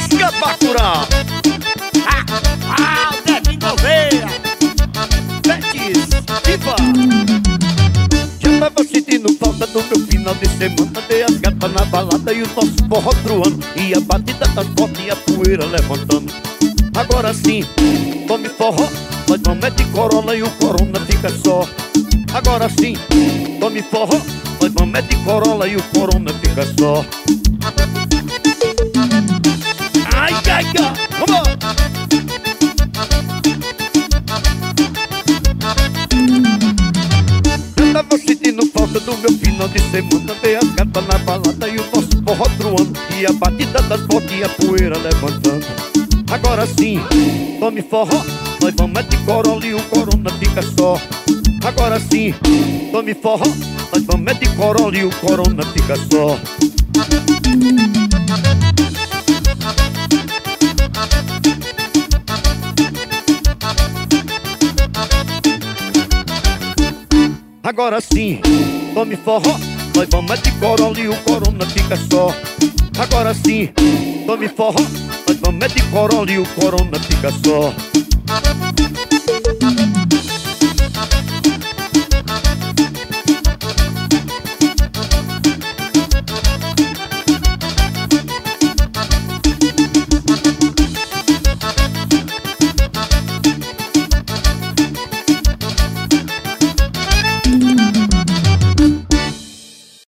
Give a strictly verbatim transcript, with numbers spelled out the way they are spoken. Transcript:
Isca Bacurau. Ah, ah, o Betinho Gouveia. Betis, viva! Já tava sentindo falta do meu final de semana. Dei as gatas na balada e o nosso forró truando. E a batida tá forte e a poeira levantando. Agora sim, tome forró, nós vamos é de Corolla e o Corona fica só. Agora sim, tome forró, nós vamos é de Corolla e o Corona fica só. Ai, ai, ai, vamos! Eu tava sentindo falta do meu final de semana. Dei as gatas na balada e o nosso forró truando. E a batida das botas e a poeira levantando. Agora sim, tome forró, nós vamos é de Corolla e o Corona fica só. Agora sim, tome forró, nós vamos é de Corolla e o Corona fica só. Agora sim, tome forró, nós vamos é de Corolla e o Corona fica só. Agora sim, tome forró, nós vamos é de Corolla e o Corona fica só.